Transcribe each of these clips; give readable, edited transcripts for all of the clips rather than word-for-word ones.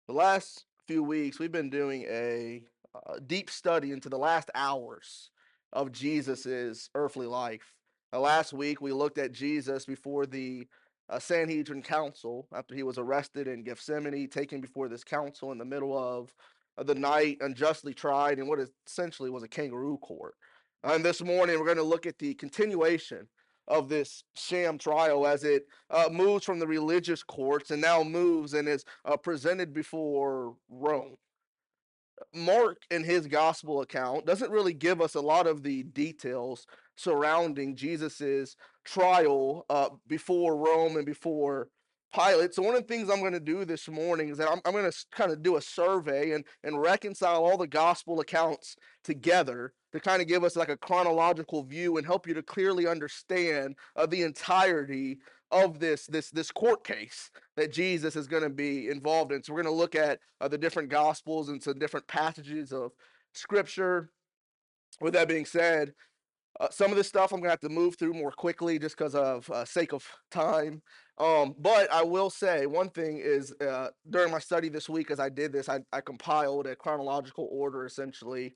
The last few weeks, we've been doing a deep study into the last hours of Jesus's earthly life. Last week, we looked at Jesus before the Sanhedrin Council after he was arrested in Gethsemane, taken before this council in the middle of the night, unjustly tried in what essentially was a kangaroo court. And this morning, we're going to look at the continuation of this sham trial as it moves from the religious courts and now moves and is presented before Rome. Mark, in his gospel account, doesn't really give us a lot of the details surrounding Jesus's trial before Rome and before Pilate. So one of the things I'm going to do this morning is that I'm going to kind of do a survey and reconcile all the gospel accounts together to kind of give us like a chronological view and help you to clearly understand the entirety of this court case that Jesus is going to be involved in. So we're going to look at the different gospels and some different passages of scripture. With that being said, some of this stuff I'm going to have to move through more quickly just because of sake of time. But I will say one thing is during my study this week, as I did this, I compiled a chronological order essentially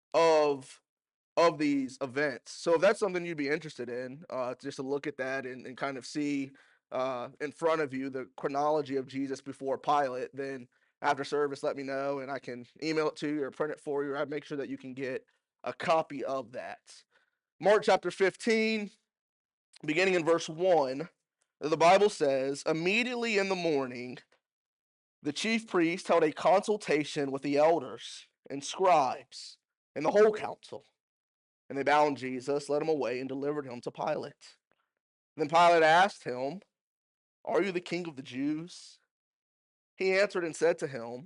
of these events. So if that's something you'd be interested in, just to look at that and kind of see in front of you the chronology of Jesus before Pilate, then after service, let me know and I can email it to you or print it for you. Or I'd make sure that you can get a copy of that. Mark chapter 15, beginning in verse 1, the Bible says, immediately in the morning, the chief priest held a consultation with the elders and scribes and the whole council. And they bound Jesus, led him away, and delivered him to Pilate. Then Pilate asked him, are you the king of the Jews? He answered and said to him,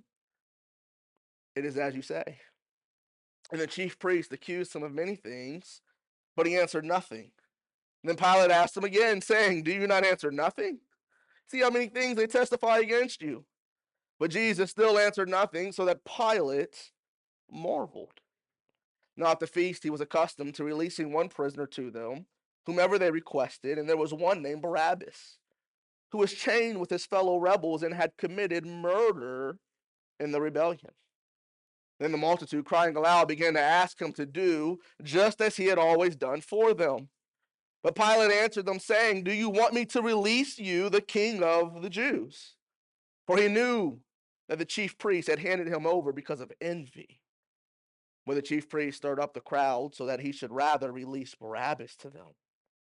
it is as you say. And the chief priest accused him of many things, but he answered nothing. And then Pilate asked him again, saying, do you not answer nothing? See how many things they testify against you. But Jesus still answered nothing, so that Pilate marveled. Now at the feast he was accustomed to releasing one prisoner to them, whomever they requested, and there was one named Barabbas, who was chained with his fellow rebels and had committed murder in the rebellion. Then the multitude, crying aloud, began to ask him to do just as he had always done for them. But Pilate answered them, saying, do you want me to release you, the king of the Jews? For he knew that the chief priests had handed him over because of envy. But the chief priests stirred up the crowd so that he should rather release Barabbas to them.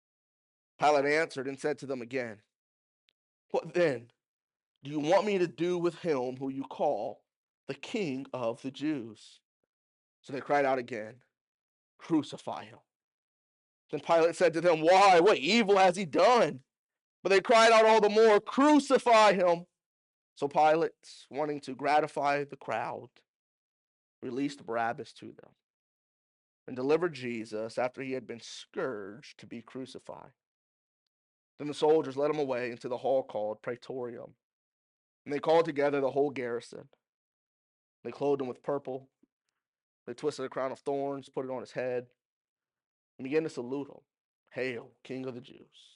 Pilate answered and said to them again, what then do you want me to do with him who you call the king of the Jews? So they cried out again, crucify him. Then Pilate said to them, why? What evil has he done? But they cried out all the more, crucify him. So Pilate, wanting to gratify the crowd, released Barabbas to them and delivered Jesus after he had been scourged to be crucified. Then the soldiers led him away into the hall called Praetorium, and they called together the whole garrison. They clothed him with purple. They twisted a crown of thorns, put it on his head, and began to salute him. Hail, King of the Jews.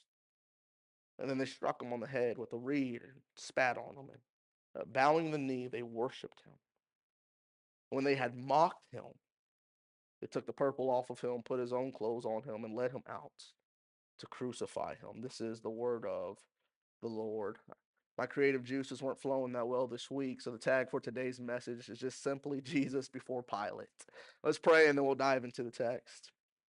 And then they struck him on the head with a reed and spat on him. And bowing the knee, they worshipped him. When they had mocked him, they took the purple off of him, put his own clothes on him, and led him out to crucify him. This is the word of the Lord. My creative juices weren't flowing that well this week, so the tag for today's message is just simply Jesus before Pilate. Let's pray and then we'll dive into the text.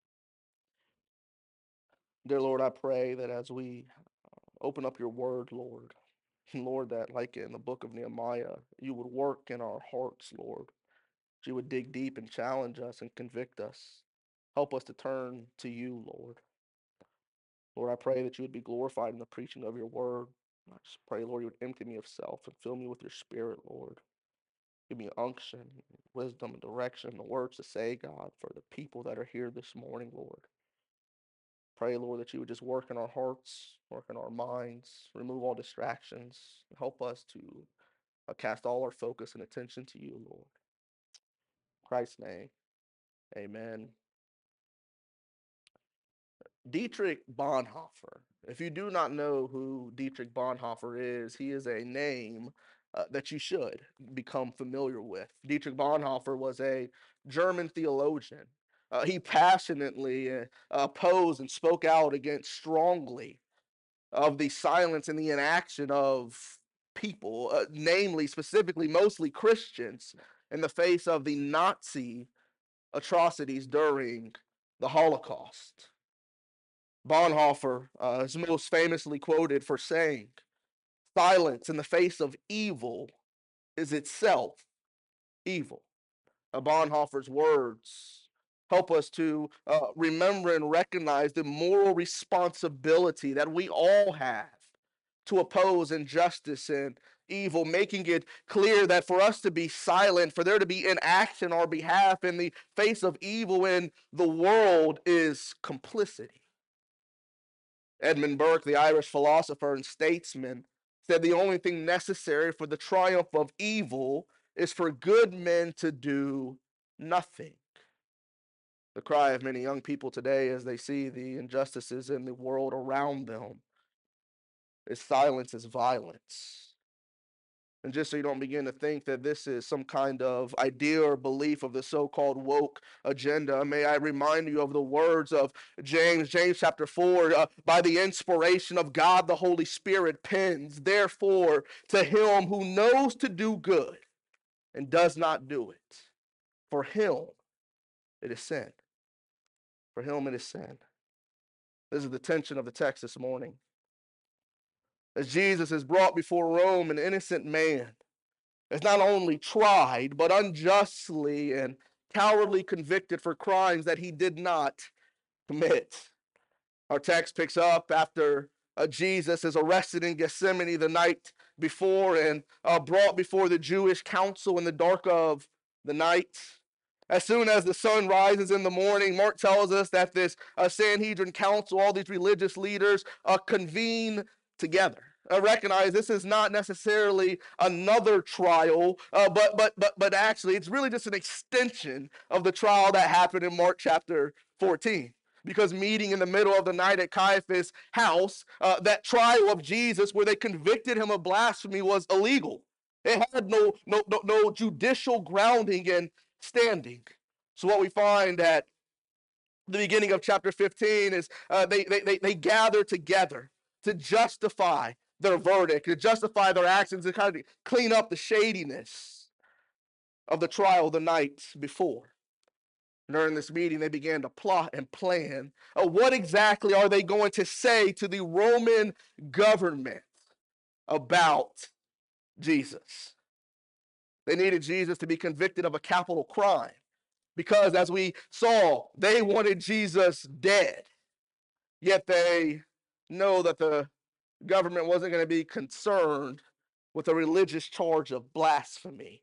Dear Lord, I pray that as we open up your word, Lord, Lord, that like in the book of Nehemiah, you would work in our hearts, Lord. That you would dig deep and challenge us and convict us. Help us to turn to you, Lord. Lord, I pray that you would be glorified in the preaching of your word. I just pray, Lord, you would empty me of self and fill me with your spirit, Lord. Give me unction, wisdom, and direction, the words to say, God, for the people that are here this morning, Lord. Pray, Lord, that you would just work in our hearts, work in our minds, remove all distractions, help us to cast all our focus and attention to you, Lord. In Christ's name, amen. Dietrich Bonhoeffer. If you do not know who Dietrich Bonhoeffer is, he is a name that you should become familiar with. Dietrich Bonhoeffer was a German theologian. He passionately opposed and spoke out against strongly of the silence and the inaction of people, namely, specifically, mostly Christians, in the face of the Nazi atrocities during the Holocaust. Bonhoeffer is most famously quoted for saying, "Silence in the face of evil is itself evil." Bonhoeffer's words help us to remember and recognize the moral responsibility that we all have to oppose injustice and evil, making it clear that for us to be silent, for there to be inaction on our behalf in the face of evil in the world, is complicity. Edmund Burke, the Irish philosopher and statesman, said the only thing necessary for the triumph of evil is for good men to do nothing. The cry of many young people today as they see the injustices in the world around them is silence is violence. And just so you don't begin to think that this is some kind of idea or belief of the so-called woke agenda, may I remind you of the words of James chapter 4, by the inspiration of God the Holy Spirit pens, "Therefore, to him who knows to do good and does not do it, for him it is sin." For him it is sin. This is the tension of the text this morning. As Jesus is brought before Rome, an innocent man is not only tried, but unjustly and cowardly convicted for crimes that he did not commit. Our text picks up after Jesus is arrested in Gethsemane the night before and brought before the Jewish council in the dark of the night. As soon as the sun rises in the morning, Mark tells us that this Sanhedrin council, all these religious leaders, convene together. Recognize this is not necessarily another trial, but actually it's really just an extension of the trial that happened in Mark chapter 14. Because meeting in the middle of the night at Caiaphas' house, that trial of Jesus where they convicted him of blasphemy was illegal. It had no judicial grounding and standing. So what we find at the beginning of chapter 15 is they gather together to justify their verdict, to justify their actions, to kind of clean up the shadiness of the trial the night before. During this meeting, they began to plot and plan. What exactly are they going to say to the Roman government about Jesus? They needed Jesus to be convicted of a capital crime because, as we saw, they wanted Jesus dead. Yet they know that the government wasn't going to be concerned with a religious charge of blasphemy.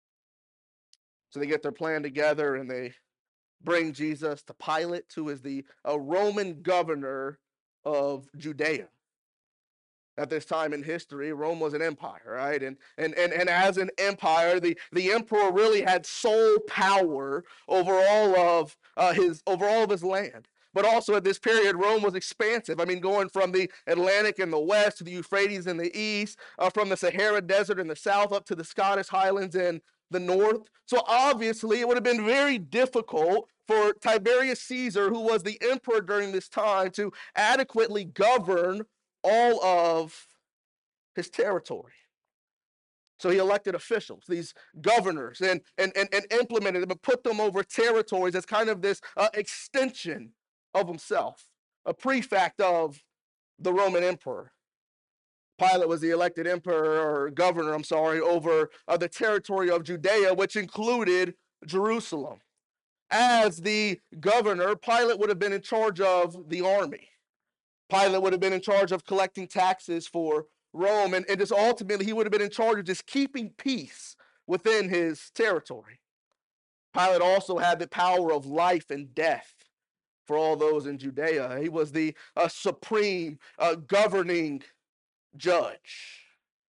So they get their plan together and they bring Jesus to Pilate, who is the Roman governor of Judea. At this time in history, Rome was an empire, right? And as an empire, the emperor really had sole power over all of his land. But also at this period, Rome was expansive. I mean, going from the Atlantic in the west to the Euphrates in the east, from the Sahara Desert in the south up to the Scottish Highlands in the north. So obviously, it would have been very difficult for Tiberius Caesar, who was the emperor during this time, to adequately govern all of his territory. So he elected officials, these governors, and implemented them and put them over territories as kind of this extension of himself, a prefect of the Roman emperor. Pilate was the elected emperor or governor, over the territory of Judea, which included Jerusalem. As the governor, Pilate would have been in charge of the army. Pilate would have been in charge of collecting taxes for Rome, and just ultimately he would have been in charge of just keeping peace within his territory. Pilate also had the power of life and death for all those in Judea. He was the supreme governing judge.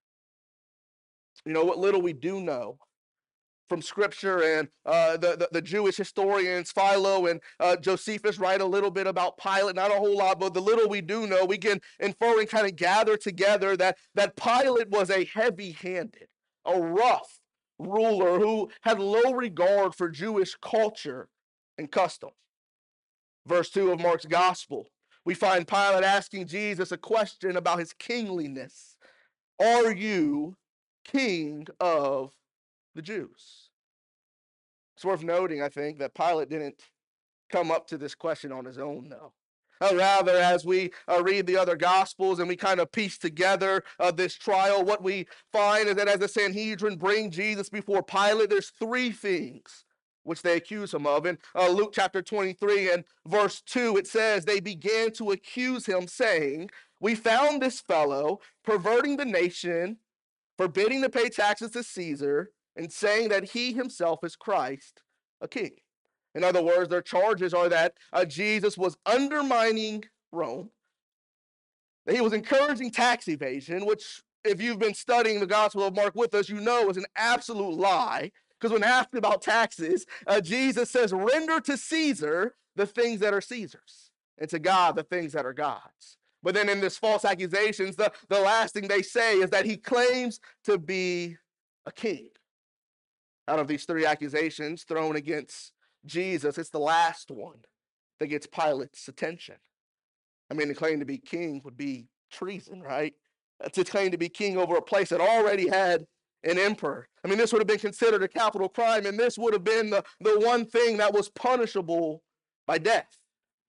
You know, what little we do know from Scripture, and the Jewish historians Philo and Josephus write a little bit about Pilate, not a whole lot, but the little we do know, we can infer and kind of gather together that Pilate was a heavy-handed, a rough ruler who had low regard for Jewish culture and custom. Verse 2 of Mark's gospel, we find Pilate asking Jesus a question about his kingliness. Are you king of the Jews? It's worth noting, I think, that Pilate didn't come up to this question on his own, though. Rather, as we read the other Gospels and we kind of piece together this trial, what we find is that as the Sanhedrin bring Jesus before Pilate, there's three things which they accuse him of. In Luke chapter 23 and verse 2, it says, they began to accuse him, saying, we found this fellow perverting the nation, forbidding to pay taxes to Caesar, and saying that he himself is Christ, a king. In other words, their charges are that Jesus was undermining Rome, that he was encouraging tax evasion, which, if you've been studying the Gospel of Mark with us, you know is an absolute lie. Because when asked about taxes, Jesus says, render to Caesar the things that are Caesar's, and to God the things that are God's. But then in this false accusations, the last thing they say is that he claims to be a king. Out of these three accusations thrown against Jesus, it's the last one that gets Pilate's attention. I mean, to claim to be king would be treason, right? To claim to be king over a place that already had an emperor. I mean, this would have been considered a capital crime, and this would have been the one thing that was punishable by death.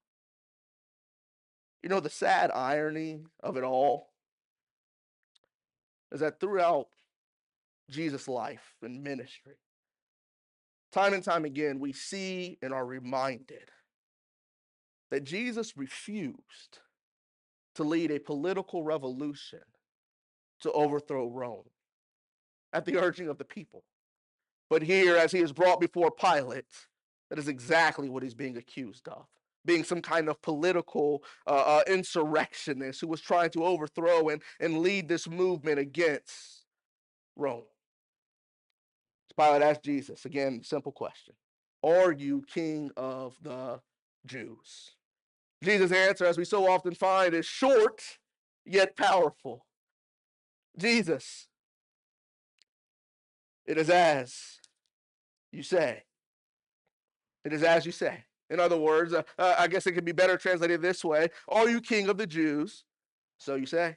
You know, the sad irony of it all is that throughout Jesus' life and ministry, time and time again, we see and are reminded that Jesus refused to lead a political revolution to overthrow Rome at the urging of the people. But here, as he is brought before Pilate, that is exactly what he's being accused of, being some kind of political insurrectionist who was trying to overthrow and lead this movement against Rome. Pilate asked Jesus, again, simple question. Are you king of the Jews? Jesus' answer, as we so often find, is short yet powerful. Jesus, it is as you say. It is as you say. In other words, I guess it could be better translated this way. Are you king of the Jews? So you say.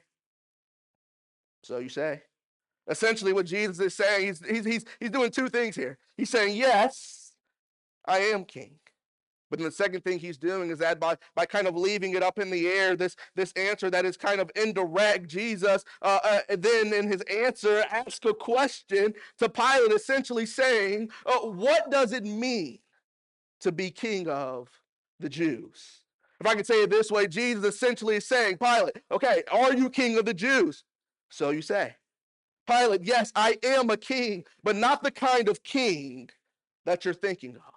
So you say. Essentially what Jesus is saying, he's doing two things here. He's saying, yes, I am king. But then the second thing he's doing is that by kind of leaving it up in the air, this answer that is kind of indirect, Jesus then in his answer asks a question to Pilate, essentially saying, what does it mean to be king of the Jews? If I could say it this way, Jesus essentially is saying, Pilate, okay, are you king of the Jews? So you say. Pilate, yes, I am a king, but not the kind of king that you're thinking of.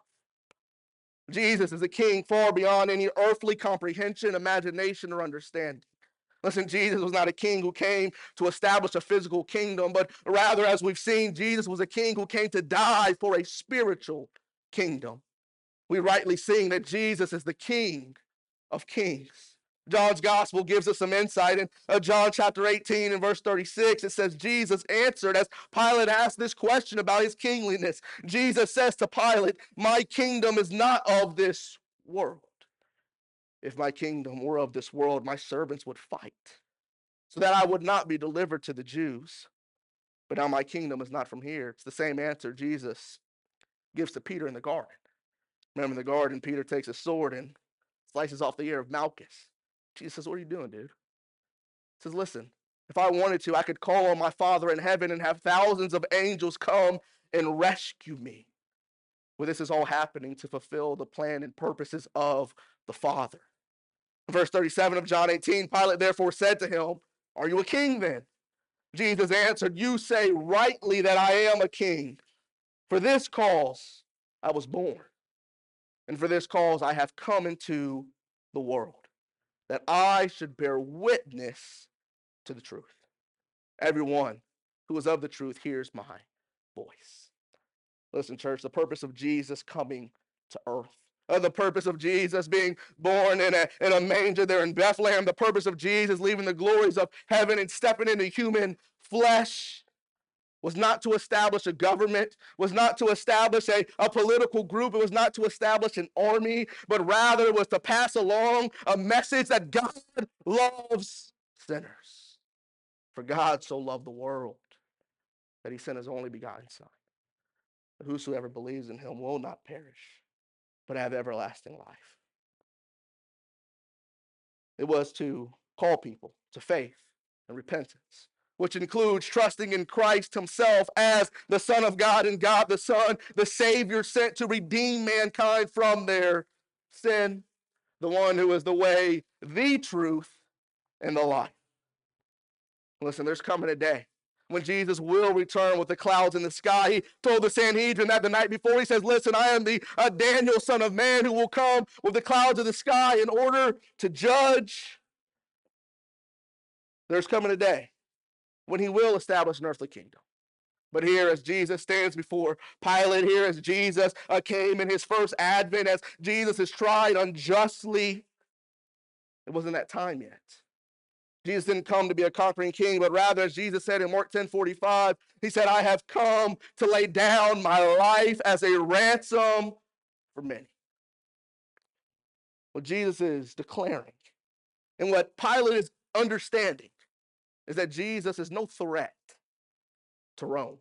Jesus is a king far beyond any earthly comprehension, imagination, or understanding. Listen, Jesus was not a king who came to establish a physical kingdom, but rather, as we've seen, Jesus was a king who came to die for a spiritual kingdom. We rightly sing that Jesus is the King of Kings. John's gospel gives us some insight. In John chapter 18 and verse 36, it says, Jesus answered as Pilate asked this question about his kingliness. Jesus says to Pilate, my kingdom is not of this world. If my kingdom were of this world, my servants would fight, so that I would not be delivered to the Jews. But now my kingdom is not from here. It's the same answer Jesus gives to Peter in the garden. Remember in the garden, Peter takes a sword and slices off the ear of Malchus. Jesus says, what are you doing, dude? He says, listen, if I wanted to, I could call on my Father in heaven and have thousands of angels come and rescue me. Well, this is all happening to fulfill the plan and purposes of the Father. Verse 37 of John 18, Pilate therefore said to him, are you a king then? Jesus answered, you say rightly that I am a king. For this cause I was born, and for this cause I have come into the world, that I should bear witness to the truth. Everyone who is of the truth hears my voice. Listen, church, the purpose of Jesus coming to earth, the purpose of Jesus being born in a manger there in Bethlehem, the purpose of Jesus leaving the glories of heaven and stepping into human flesh was not to establish a government, was not to establish a political group, it was not to establish an army, but rather it was to pass along a message that God loves sinners. For God so loved the world that he sent his only begotten Son, that whosoever believes in him will not perish, but have everlasting life. It was to call people to faith and repentance, which includes trusting in Christ himself as the Son of God and God the Son, the Savior sent to redeem mankind from their sin, the one who is the way, the truth, and the life. Listen, there's coming a day when Jesus will return with the clouds in the sky. He told the Sanhedrin that the night before. He says, listen, I am the Daniel, son of man, who will come with the clouds of the sky in order to judge. There's coming a day when he will establish an earthly kingdom. But here, as Jesus stands before Pilate, here as Jesus came in his first advent, as Jesus is tried unjustly, it wasn't that time yet. Jesus didn't come to be a conquering king, but rather, as Jesus said in Mark 10:45, he said, I have come to lay down my life as a ransom for many. What Jesus is declaring and what Pilate is understanding is that Jesus is no threat to Rome.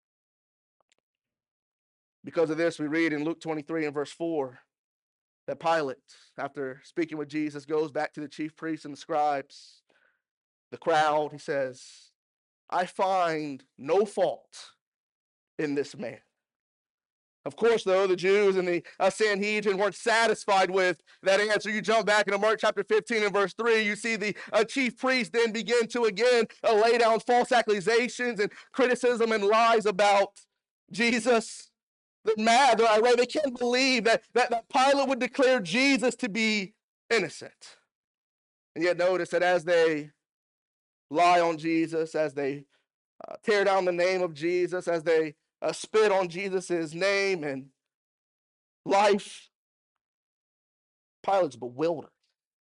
Because of this, we read in Luke 23 and verse 4 that Pilate, after speaking with Jesus, goes back to the chief priests and the scribes, the crowd. He says, I find no fault in this man. Of course, though, the Jews and the Sanhedrin weren't satisfied with that answer. You jump back into Mark chapter 15 and verse 3, you see the chief priests then begin to again lay down false accusations and criticism and lies about Jesus. They're mad, they're irate. They can't believe that Pilate would declare Jesus to be innocent. And yet notice that as they lie on Jesus, as they tear down the name of Jesus, as they spit on Jesus' name and life, Pilate's bewildered.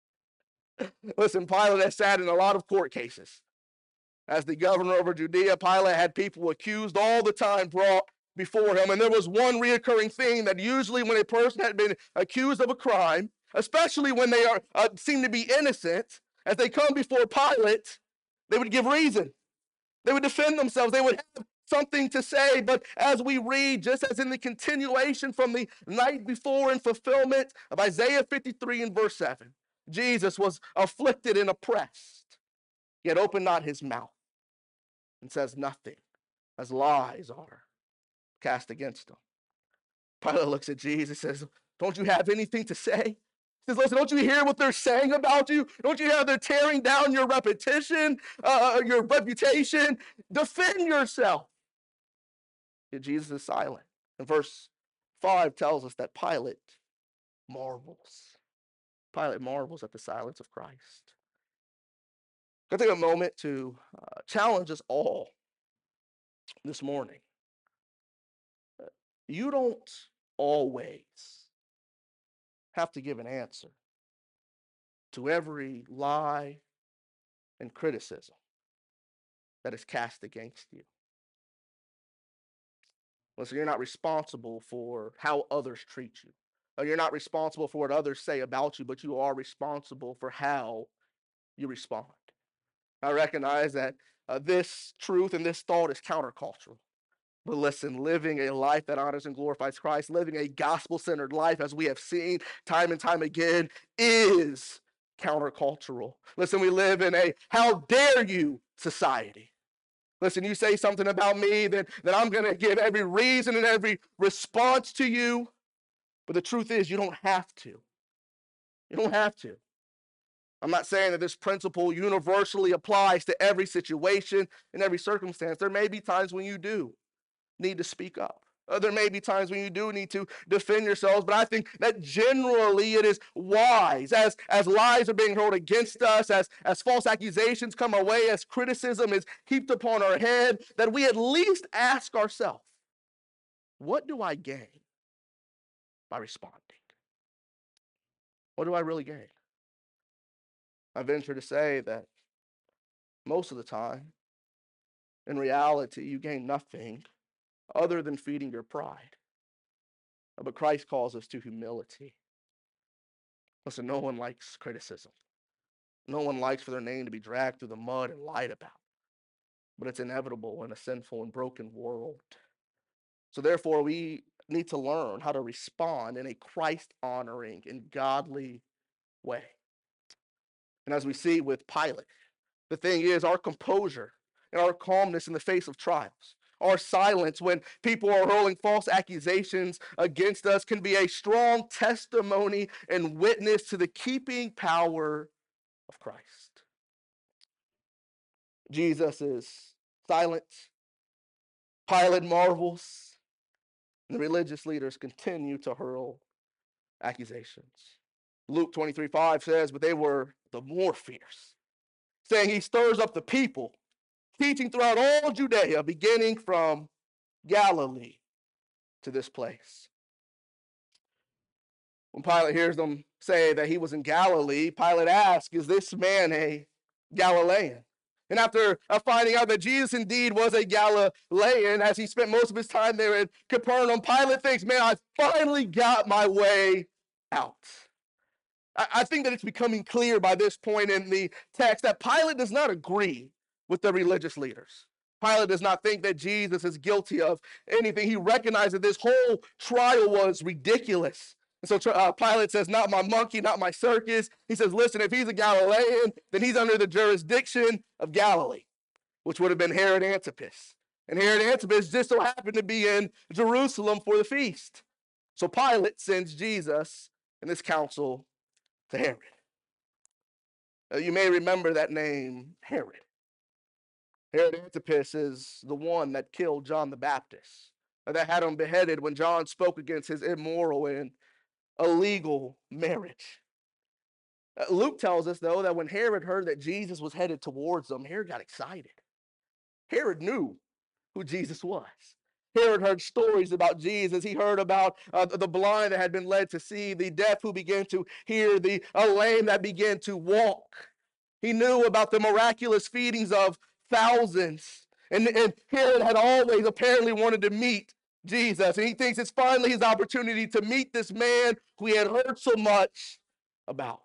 Listen, Pilate has sat in a lot of court cases. As the governor over Judea, Pilate had people accused all the time brought before him. And there was one reoccurring thing that usually when a person had been accused of a crime, especially when they are seem to be innocent, as they come before Pilate, they would give reason. They would defend themselves. They would have something to say. But as we read, just as in the continuation from the night before in fulfillment of Isaiah 53 and verse 7, Jesus was afflicted and oppressed, yet opened not his mouth and says nothing, as lies are cast against him. Pilate looks at Jesus and says, don't you have anything to say? He says, listen, don't you hear what they're saying about you? Don't you hear they're tearing down your reputation, your reputation? Defend yourself. Yet Jesus is silent. And verse 5 tells us that Pilate marvels. Pilate marvels at the silence of Christ. I'm going to take a moment to challenge us all this morning. You don't always have to give an answer to every lie and criticism that is cast against you. Listen, you're not responsible for how others treat you. You're not responsible for what others say about you, but you are responsible for how you respond. I recognize that this truth and this thought is countercultural. But listen, living a life that honors and glorifies Christ, living a gospel-centered life, as we have seen time and time again, is countercultural. Listen, we live in a how dare you society. Listen, you say something about me, then I'm going to give every reason and every response to you. But the truth is, you don't have to. You don't have to. I'm not saying that this principle universally applies to every situation and every circumstance. There may be times when you do need to speak up. There may be times when you do need to defend yourselves, but I think that generally it is wise as lies are being hurled against us, as false accusations come our way, as criticism is heaped upon our head, that we at least ask ourselves, what do I gain by responding? What do I really gain? I venture to say that most of the time, In reality, you gain nothing other than feeding your pride. But Christ calls us to humility. Listen, no one likes criticism. No one likes for their name to be dragged through the mud and lied about. But it's inevitable in a sinful and broken world. So therefore, we need to learn how to respond in a Christ-honoring and godly way. And as we see with Pilate, the thing is, our composure and our calmness in the face of trials, our silence when people are hurling false accusations against us can be a strong testimony and witness to the keeping power of Christ. Jesus is silent. Pilate marvels. And the religious leaders continue to hurl accusations. Luke 23:5 says, but they were the more fierce, saying he stirs up the people, teaching throughout all Judea, beginning from Galilee to this place. When Pilate hears them say that he was in Galilee, Pilate asks, is this man a Galilean? And after finding out that Jesus indeed was a Galilean, as he spent most of his time there in Capernaum, Pilate thinks, man, I finally got my way out. I think that it's becoming clear by this point in the text that Pilate does not agree with the religious leaders. Pilate does not think that Jesus is guilty of anything. He recognized that this whole trial was ridiculous. And so Pilate says, not my monkey, not my circus. He says, listen, if he's a Galilean, then he's under the jurisdiction of Galilee, which would have been Herod Antipas. And Herod Antipas just so happened to be in Jerusalem for the feast. So Pilate sends Jesus and this council to Herod. You may remember that name, Herod. Herod Antipas is the one that killed John the Baptist, that had him beheaded when John spoke against his immoral and illegal marriage. Luke tells us, though, that when Herod heard that Jesus was headed towards them, Herod got excited. Herod knew who Jesus was. Herod heard stories about Jesus. He heard about the blind that had been led to see, the deaf who began to hear, the lame that began to walk. He knew about the miraculous feedings of thousands. And Herod had always apparently wanted to meet Jesus. And he thinks it's finally his opportunity to meet this man who he had heard so much about.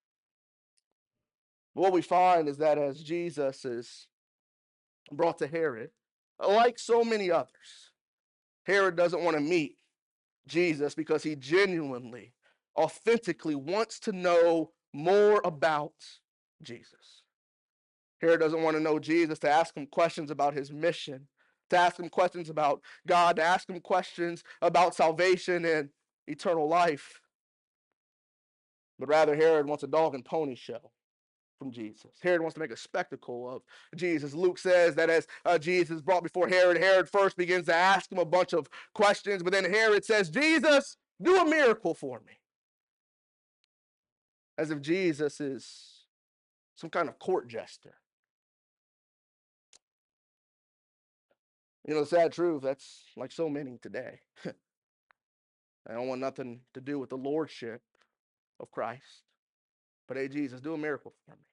But what we find is that as Jesus is brought to Herod, like so many others, Herod doesn't want to meet Jesus because he genuinely, authentically wants to know more about Jesus. Herod doesn't want to know Jesus to ask him questions about his mission, to ask him questions about God, to ask him questions about salvation and eternal life. But rather, Herod wants a dog and pony show from Jesus. Herod wants to make a spectacle of Jesus. Luke says that as Jesus is brought before Herod, Herod first begins to ask him a bunch of questions, but then Herod says, Jesus, do a miracle for me. As if Jesus is some kind of court jester. You know, the sad truth, that's like so many today. I don't want nothing to do with the lordship of Christ. But hey, Jesus, do a miracle for me.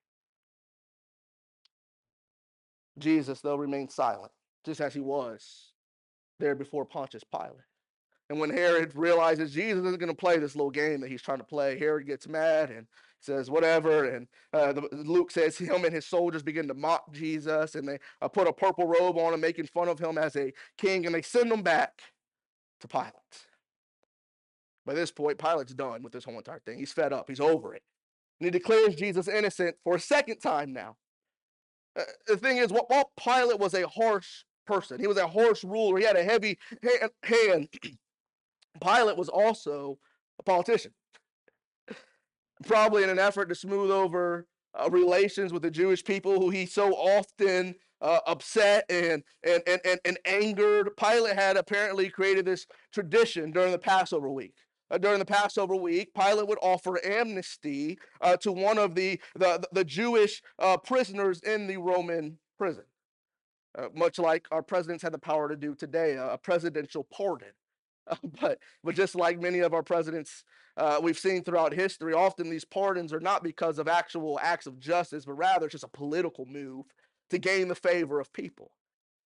Jesus, though, remained silent, just as he was there before Pontius Pilate. And when Herod realizes Jesus isn't going to play this little game that he's trying to play, Herod gets mad and says, whatever. And Luke says him and his soldiers begin to mock Jesus, and they put a purple robe on him, making fun of him as a king, and they send him back to Pilate. By this point, Pilate's done with this whole entire thing. He's fed up. He's over it. And he declares Jesus innocent for a second time now. The thing is, while Pilate was a harsh person, he was a harsh ruler, he had a heavy hand, Pilate was also a politician. Probably in an effort to smooth over relations with the Jewish people who he so often upset and angered. Pilate had apparently created this tradition during the Passover week. During the Passover week, Pilate would offer amnesty to one of the Jewish prisoners in the Roman prison. Much like our presidents had the power to do today, a presidential pardon. But just like many of our presidents we've seen throughout history, often these pardons are not because of actual acts of justice, but rather it's just a political move to gain the favor of people.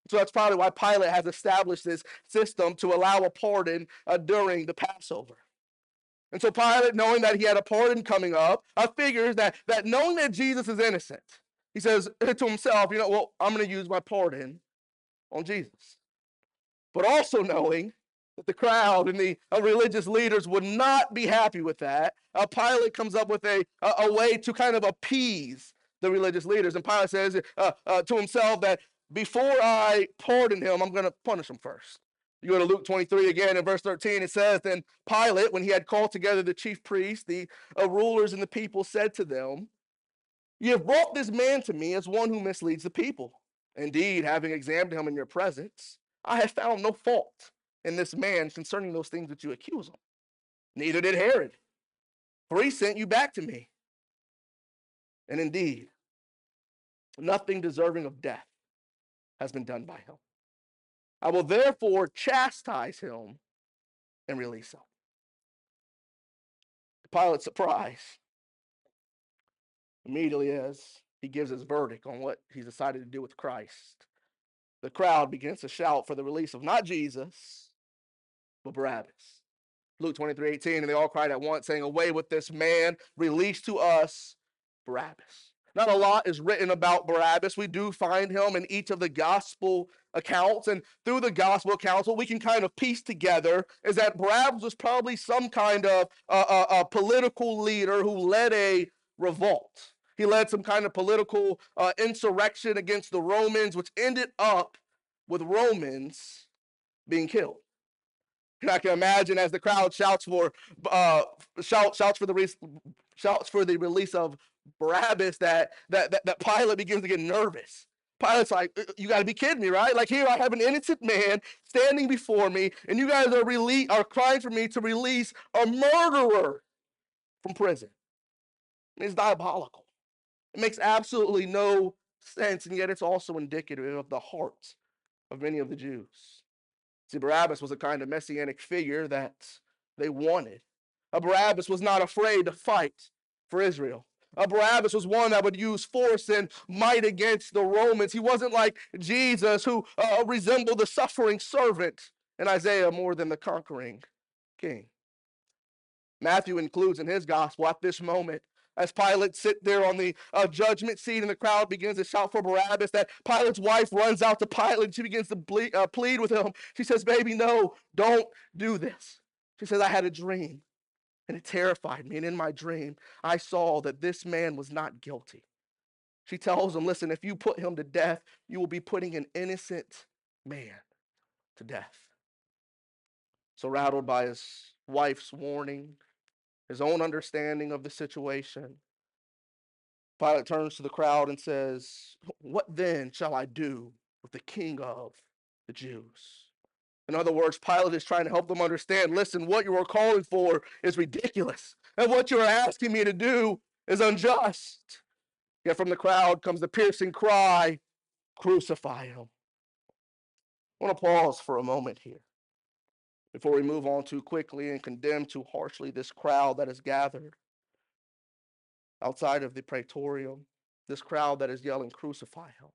So that's probably why Pilate has established this system to allow a pardon during the Passover. And so Pilate, knowing that he had a pardon coming up, figures that knowing that Jesus is innocent, he says to himself, well, I'm going to use my pardon on Jesus. But also knowing that the crowd and the religious leaders would not be happy with that, Pilate comes up with a way to kind of appease the religious leaders. And Pilate says to himself that before I pardon him, I'm going to punish him first. You go to Luke 23 again in verse 13, it says, then Pilate, when he had called together the chief priests, the rulers, and the people, said to them, you have brought this man to me as one who misleads the people. Indeed, having examined him in your presence, I have found no fault in this man concerning those things that you accuse him. Neither did Herod, for he sent you back to me. And indeed, nothing deserving of death has been done by him. I will therefore chastise him and release him. To Pilate's surprise, immediately as he gives his verdict on what he's decided to do with Christ, the crowd begins to shout for the release of not Jesus, but Barabbas. Luke 23:18, and they all cried at once, saying, away with this man, release to us Barabbas. Not a lot is written about Barabbas. We do find him in each of the gospel accounts, and through the gospel accounts, what we can kind of piece together is that Barabbas was probably some kind of a political leader who led a revolt. He led some kind of political insurrection against the Romans, which ended up with Romans being killed. And I can imagine as the crowd shouts for the release of Barabbas that Pilate begins to get nervous. Pilate's like, you got to be kidding me, right? Like, here I have an innocent man standing before me, and you guys are crying for me to release a murderer from prison. It's diabolical. It makes absolutely no sense, and yet it's also indicative of the heart of many of the Jews. See, Barabbas was a kind of messianic figure that they wanted. Barabbas was not afraid to fight for Israel. Barabbas was one that would use force and might against the Romans. He wasn't like Jesus, who resembled the suffering servant in Isaiah more than the conquering king. Matthew includes in his gospel at this moment, as Pilate sits there on the judgment seat and the crowd begins to shout for Barabbas, that Pilate's wife runs out to Pilate and she begins to plead with him. She says, baby, no, don't do this. She says, I had a dream and it terrified me. And in my dream, I saw that this man was not guilty. She tells him, listen, if you put him to death, you will be putting an innocent man to death. So rattled by his wife's warning, his own understanding of the situation, Pilate turns to the crowd and says, what then shall I do with the king of the Jews? In other words, Pilate is trying to help them understand, listen, what you are calling for is ridiculous. And what you are asking me to do is unjust. Yet from the crowd comes the piercing cry, crucify him. I want to pause for a moment here before we move on too quickly and condemn too harshly this crowd that is gathered outside of the praetorium, this crowd that is yelling, crucify him.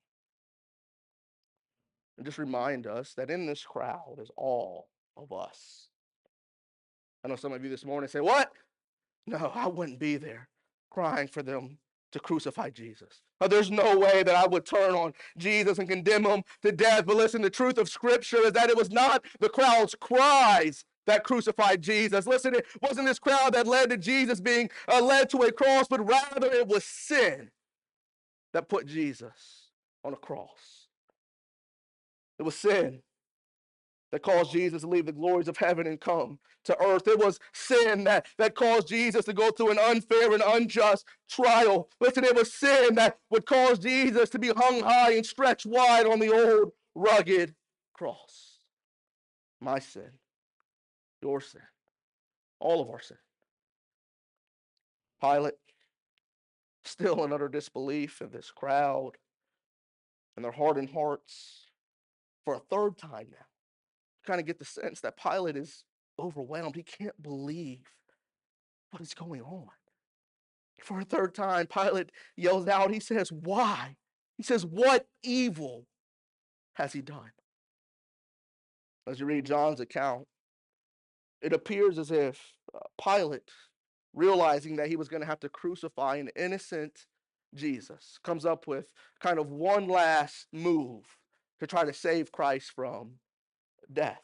And just remind us that in this crowd is all of us. I know some of you this morning say, what? No, I wouldn't be there crying for them to crucify Jesus. There's no way that I would turn on Jesus and condemn him to death. But listen, the truth of Scripture is that it was not the crowd's cries that crucified Jesus. Listen, it wasn't this crowd that led to Jesus being led to a cross, but rather it was sin that put Jesus on a cross. It was sin that caused Jesus to leave the glories of heaven and come to earth. It was sin that caused Jesus to go through an unfair and unjust trial. Listen, it was sin that would cause Jesus to be hung high and stretched wide on the old rugged cross. My sin, your sin, all of our sin. Pilate, still in utter disbelief of this crowd and their hardened hearts, for a third time now, kind of get the sense that Pilate is overwhelmed. He can't believe what is going on. For a third time, Pilate yells out, he says, why? He says, what evil has he done? As you read John's account, it appears as if Pilate, realizing that he was going to have to crucify an innocent Jesus, comes up with kind of one last move to try to save Christ from death: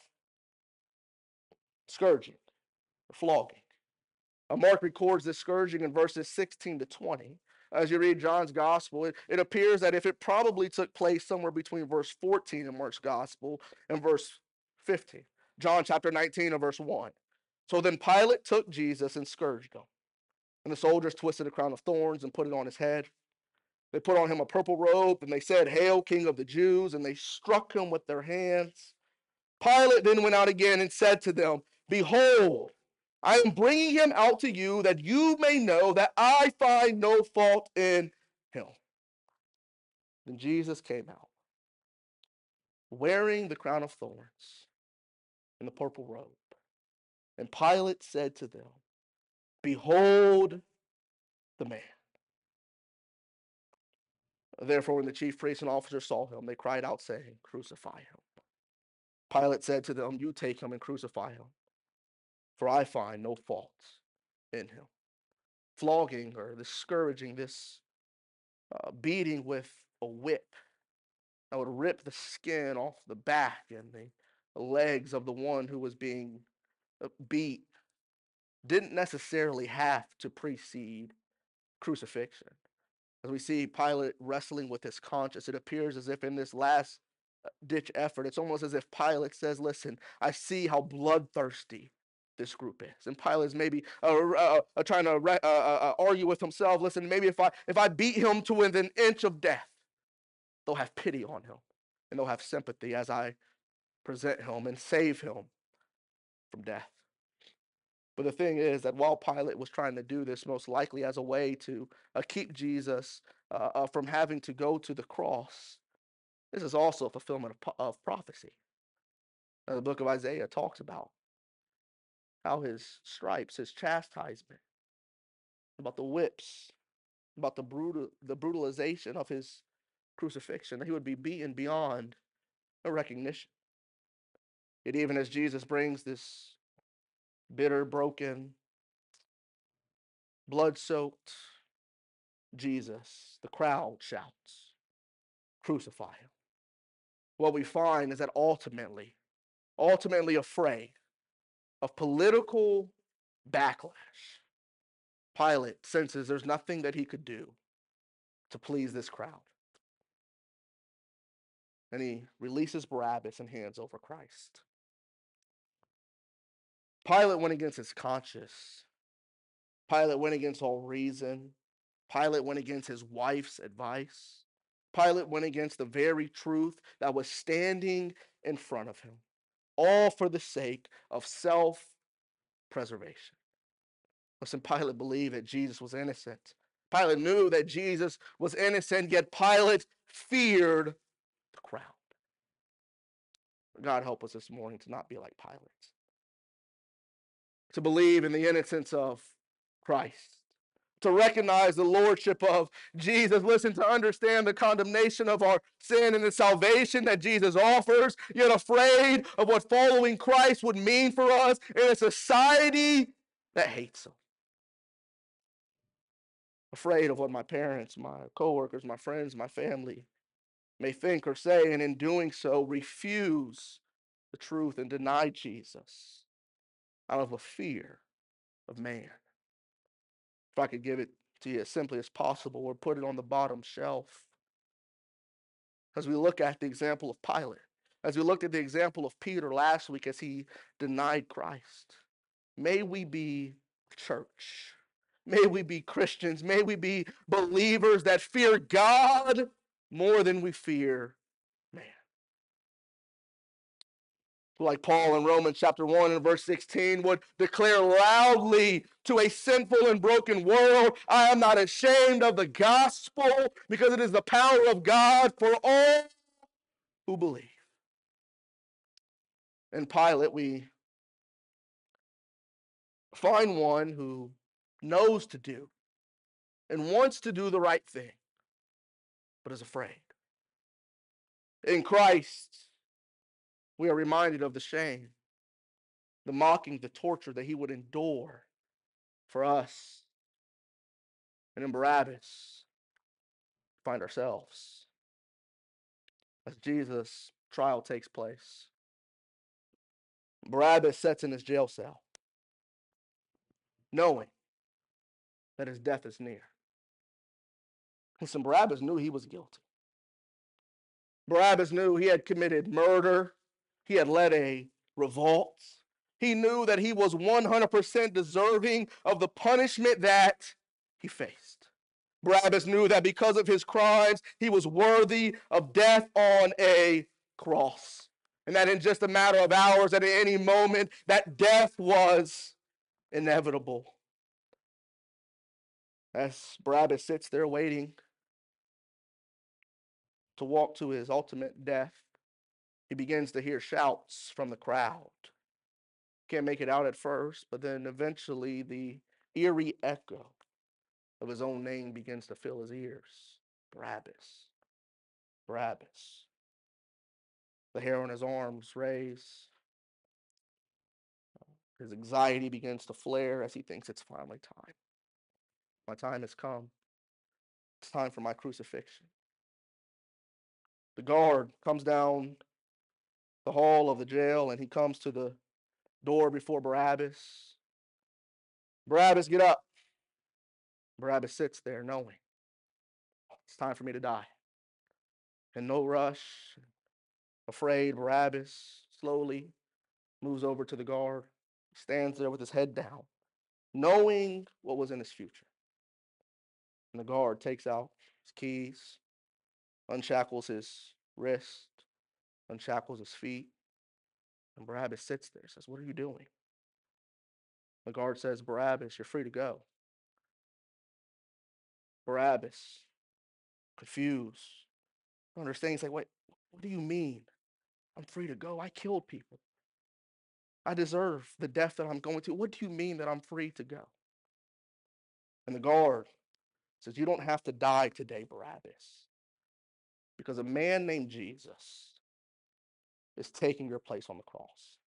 scourging, flogging. Mark records this scourging in verses 16 to 20. As you read John's gospel, it appears that if it probably took place somewhere between verse 14 in Mark's gospel and verse 15. John chapter 19 and verse 1. So then Pilate took Jesus and scourged him. And the soldiers twisted a crown of thorns and put it on his head. They put on him a purple robe, and they said, "Hail, King of the Jews," and they struck him with their hands. Pilate then went out again and said to them, "Behold, I am bringing him out to you that you may know that I find no fault in him." Then Jesus came out, wearing the crown of thorns and the purple robe. And Pilate said to them, "Behold the man." Therefore, when the chief priests and officers saw him, they cried out, saying, "Crucify him." Pilate said to them, "You take him and crucify him, for I find no fault in him." Flogging, or this scourging, this beating with a whip that would rip the skin off the back and the legs of the one who was being beat, didn't necessarily have to precede crucifixion. As we see Pilate wrestling with his conscience, it appears as if in this last ditch effort, it's almost as if Pilate says, "Listen, I see how bloodthirsty this group is." And Pilate is maybe trying to argue with himself. Listen, maybe if I beat him to within an inch of death, they'll have pity on him and they'll have sympathy as I present him and save him from death. But the thing is that while Pilate was trying to do this, most likely as a way to keep Jesus from having to go to the cross, this is also a fulfillment of prophecy. The book of Isaiah talks about how his stripes, his chastisement, about the whips, about the brutalization of his crucifixion, that he would be beaten beyond a recognition. Yet even as Jesus brings this bitter, broken, blood-soaked Jesus, the crowd shouts, "Crucify him." What we find is that ultimately afraid of political backlash, Pilate senses there's nothing that he could do to please this crowd. And he releases Barabbas and hands over Christ. Pilate went against his conscience. Pilate went against all reason. Pilate went against his wife's advice. Pilate went against the very truth that was standing in front of him, all for the sake of self-preservation. Listen, Pilate believed that Jesus was innocent. Pilate knew that Jesus was innocent, yet Pilate feared the crowd. God help us this morning to not be like Pilate, to believe in the innocence of Christ, to recognize the lordship of Jesus. Listen, to understand the condemnation of our sin and the salvation that Jesus offers, yet afraid of what following Christ would mean for us in a society that hates him. Afraid of what my parents, my coworkers, my friends, my family may think or say, and in doing so, refuse the truth and deny Jesus out of a fear of man. If I could give it to you as simply as possible, or put it on the bottom shelf, as we look at the example of Pilate, as we looked at the example of Peter last week as he denied Christ, may we be church. May we be Christians. May we be believers that fear God more than we fear man. Like Paul in Romans chapter 1 and verse 16 would declare loudly to a sinful and broken world, "I am not ashamed of the gospel, because it is the power of God for all who believe." In Pilate, we find one who knows to do and wants to do the right thing, but is afraid. In Christ, we are reminded of the shame, the mocking, the torture that he would endure for us. And in Barabbas, we find ourselves as Jesus' trial takes place. Barabbas sits in his jail cell, knowing that his death is near. Listen, Barabbas knew he was guilty. Barabbas knew he had committed murder. He had led a revolt. He knew that he was 100% deserving of the punishment that he faced. Barabbas knew that because of his crimes, he was worthy of death on a cross. And that in just a matter of hours, at any moment, that death was inevitable. As Barabbas sits there waiting to walk to his ultimate death, he begins to hear shouts from the crowd. Can't make it out at first, but then eventually the eerie echo of his own name begins to fill his ears. Barabbas. Barabbas. The hair on his arms raise. His anxiety begins to flare as he thinks it's finally time. My time has come. It's time for my crucifixion. The guard comes down the hall of the jail and he comes to the door before Barabbas. Barabbas, get up. Barabbas sits there knowing it's time for me to die. In no rush, afraid, Barabbas slowly moves over to the guard, stands there with his head down, knowing what was in his future. And the guard takes out his keys, unshackles his wrist, unshackles his feet, and Barabbas sits there, says, "What are you doing?" The guard says, "Barabbas, you're free to go." Barabbas, confused, understanding, he's like, "Wait, what do you mean? I'm free to go? I killed people. I deserve the death that I'm going to. What do you mean that I'm free to go?" And the guard says, "You don't have to die today, Barabbas, because a man named Jesus is taking your place on the cross."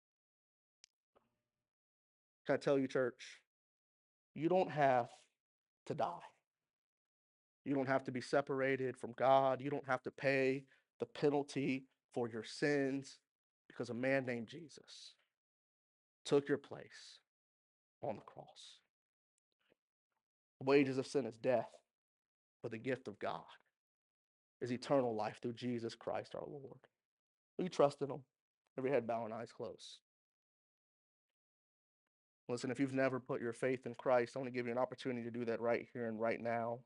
Can I tell you, church, you don't have to die. You don't have to be separated from God. You don't have to pay the penalty for your sins because a man named Jesus took your place on the cross. The wages of sin is death, but the gift of God is eternal life through Jesus Christ our Lord. Will you trust in him? Every head bowed and eyes closed. Listen, if you've never put your faith in Christ, I want to give you an opportunity to do that right here and right now.